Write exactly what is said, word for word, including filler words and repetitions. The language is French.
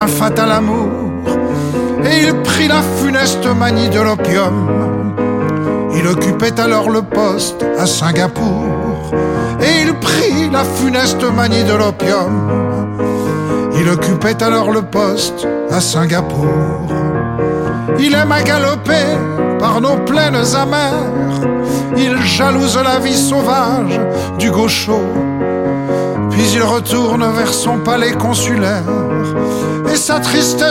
fatal amour, et il prit la funeste manie de l'opium. Il occupait alors le poste à Singapour, et il prit la funeste manie de l'opium. Il occupait alors le poste à Singapour. Il aime à galoper par nos plaines amères, il jalouse la vie sauvage du gaucho. Puis il retourne vers son palais consulaire, et sa tristesse